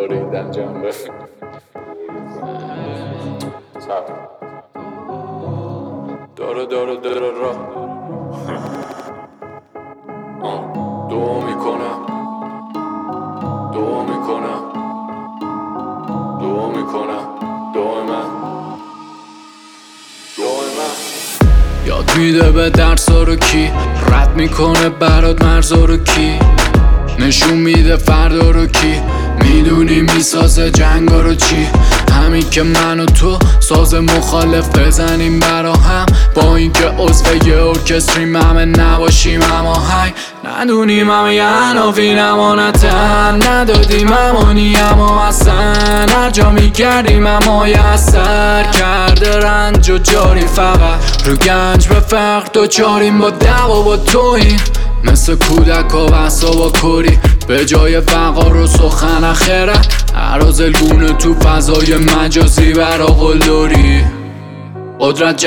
ریدن جنبه داره را دعا میکنم دعای من یاد میده به درسا رو کی رد میکنه برات مرزا رو کی نشون میده فردا رو کی میدونی میسازه جنگا رو چی همین که من و تو ساز مخالف بزنیم برا هم با اینکه عضو یه ارکستریم همه نباشیم اما هی ندونیم همه یه عناوین امانتن ندادیم امانی اما اصلا هر جا میگردیم اما یه اثر کرده رنج و جاری فقط رو گنج به فقر دوچاریم با دعوا با توییم مثل کودک ها و اصابا کری به جای وقار و سخن اخرت عرازلگونه تو فضای مجازی برا قلدری قدرت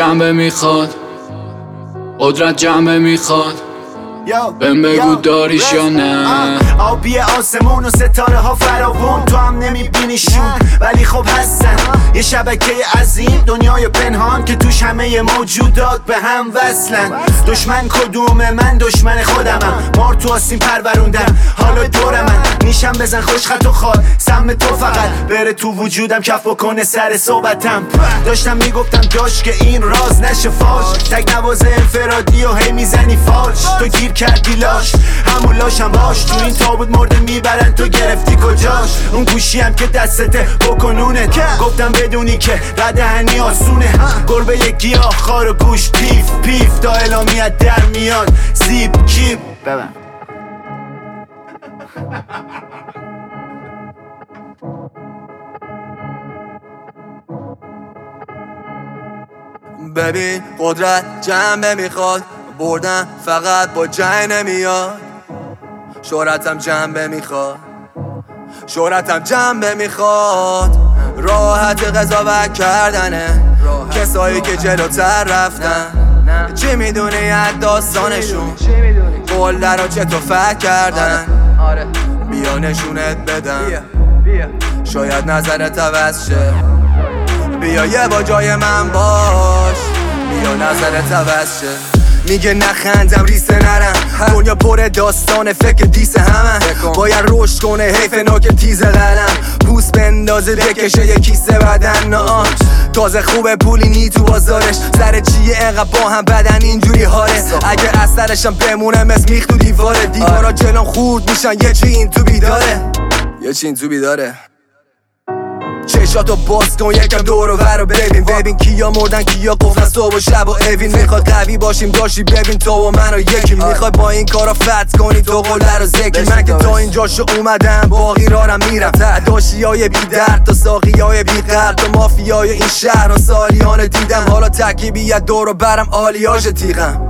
جنبه میخواد بهم بگو داریش یا نه آبی آسمون و ستاره ها فراوون تو هم نمیبینیشون ولی خب هستن یه شبکه عظیم دنیای پنهان که توش همه موجودات به هم وصلن دشمن کدومه من دشمن خودمم مار تو آسین پروروندم حالا دور من نیشم بزن خوش خط و خواد سم تو فقط بره تو وجودم کف بکنه سر صحبتم داشتم میگفتم داشت که این راز نشه فاش تک نواز انفرادی و هی میزنی فاش تو گیر کردی لاش همون لاشم باش تو این تابوت مرده میبرن تو گرفتی کجاش اون گوشی هم که دستته بکنونت گفتم بدونی که ردهنی آسونه گربه یک گیاه خار و گوش پیف پیف تا اعلامیت در میاد زیب کیپ ببن ببین قدرت جنبه میخواد بردن فقط با جنگ نمیاد شهرتم جنبه میخواد راحت قضاوت کردنه کسایی که جلوتر رفتن چی میدونی از داستانشون قلده رو چطور فکر کردن بیا نشونت بدم شاید نظرت عوض شه بیا یه با جای من باش بیا نظرت عوض شه میگه نخندم ریسه نرم دنیا پر داستانه فکر دیس همه باید رشد کنه حیف ناک تیز قلم پوست بندازه بکشه یه کیسه بدن نه تازه خوبه پولی نی تو بازارش سر چیه انقدر با هم بدن اینجوری حاله اگه اثرشم بمونه مثل میخ تو دیواره دیوارا جلوم خورد میشن یه چی این تو بیداره چشاتو باز کن یکم دور و برو ببین کیا مردن کیا قفلن صبح و شب و اوین میخواد قوی باشیم داشتی ببین تو و من و یکی میخوای با این کارا فتح کنی تو قله رو ذکی من که تا اینجاشو اومدم باقی رارم میرم داشتی های بی درد تا ساقی های بی قرد تا مافیای این شهر و سالیان دیدم حالا تکیبیت دور و برم آلیاژ تیغم